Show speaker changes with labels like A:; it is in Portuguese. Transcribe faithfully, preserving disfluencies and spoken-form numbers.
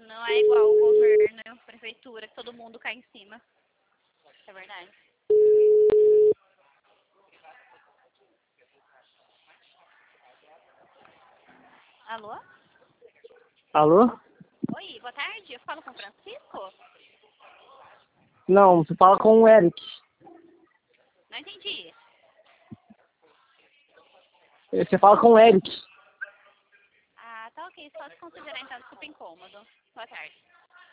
A: Não é igual o governo, prefeitura, que todo mundo cai em cima. É verdade. Alô?
B: Alô?
A: Oi, boa tarde. Eu falo com o Francisco?
B: Não, você fala com o Eric.
A: Não entendi.
B: Você fala com o Eric.